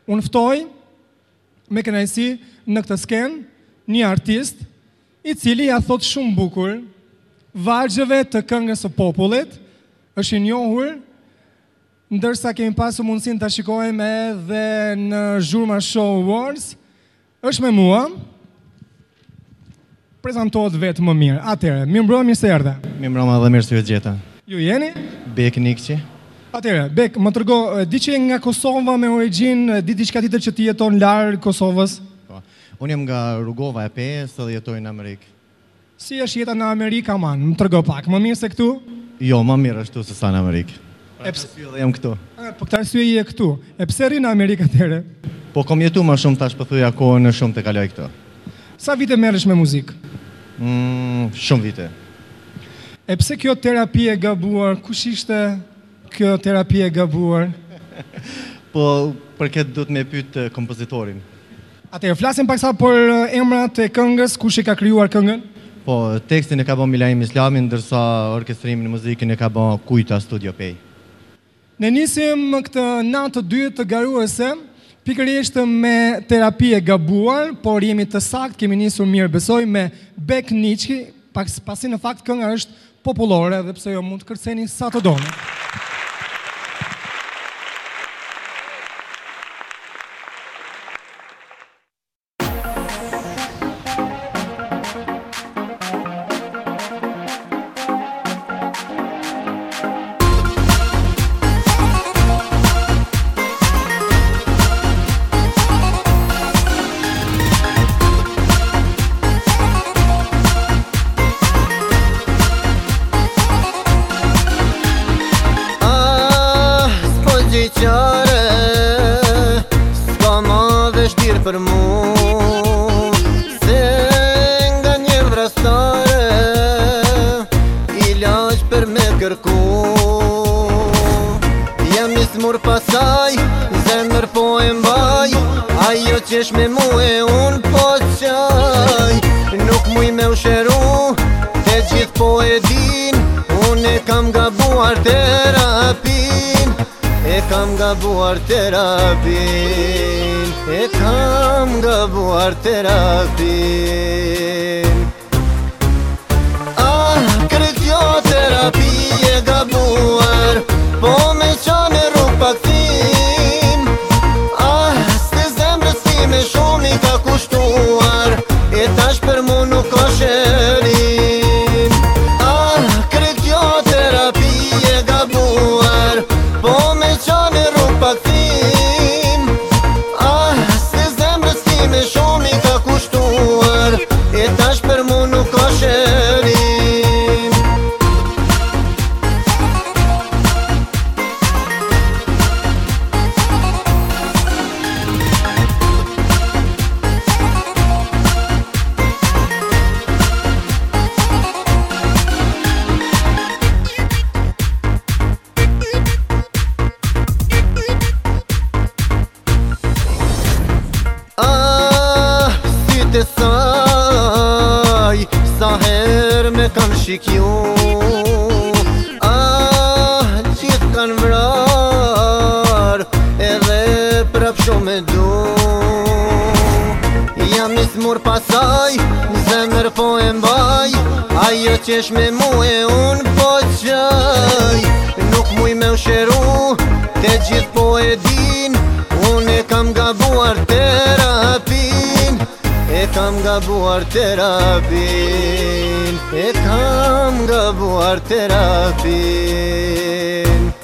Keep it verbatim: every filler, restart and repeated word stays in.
Unë ftoj me kënaqësi në këtë skenë një artist i cili ja thot shumë bukur vargjeve të këngës së popullit, është i njohur, ndërsa kemi pasur mundësinë ta shikojmë edhe në Zhurma Show Awards, është me mua. Prezantohet vetë më mirë. Atëherë, mirëmbrëma, mirë se erdhe. Mirëmbrëma dhe mirë se ju gjeta. Ju jeni? Bek Nikçi. Atëherë, Bek, më trego, di që je nga Kosova me origjinë, di diçka tjetër që ti jeton larg Kosovës? Po. Unë jam nga Rrugova e Pejës dhe jetoj në Amerikë. Si është jeta në Amerikë, aman? Më trego pak, më mirë se këtu? Jo, më mirë ashtu se sa në Amerikë. E pse dhe jam këtu? A, po këtë arsye je këtu. E pse rri në Amerikë atëherë? Po kom jetu më shumë tash po thuja kohën në shumë të kaloj këtu. Sa vite merresh me muzikë? Mm, shumë vite. E pse kjo terapi e gabuar? Kush ishte kjo terapi e gabuar? Po për këtë duhet me pyet kompozitorin. Atëherë, flasim pak sa për emrat e këngës, kush e ka krijuar këngën? Po, tekstin e ka bën Milaim Islami, ndërsa orkestrimin e muzikën e ka bën Kujta Studio Pej. Ne nisim këtë natë të dytë të garuese, pikërisht me terapi e gabuar, por jemi të sakt, kemi nisur mirë besoj me Bek Nikçi, pasi në fakt kënga është popullore dhe pse jo mund të kërceni sa të doni. Për mu, se nga një vrastare ilaç për me kërku. Jam i smur pasaj, zemër po e mbaj, ajo qesh me mu e unë po qaj. Nuk muj me usheru, te gjithë po e din, unë e kam gabuar terapin, e kam gabuar terapin. E kam gabuar terapin. Ah, kërët jo terapi e gabuar, po me qane rrug pak tim. Ah, s'te zemrës time shumë i ka kushtuar, e tash për mu nuk ka shërim. Ah, kërët jo terapi e gabuar, po me qane rrug pak tim. Me shumë i ka kushtuar, e tash për mu nuk ka shërim. Sa her me kam shikju, ah, gjithë kan vrar, edhe prap shumë e du. Jam i smur pasaj, zemër po e mbaj, ajo qesh me mu e unë po qaj. Nuk muj me usheru, te gjithë po e din, unë e kam gabuar terapin, e kam gabuar terapin, e kam gabuar terapin.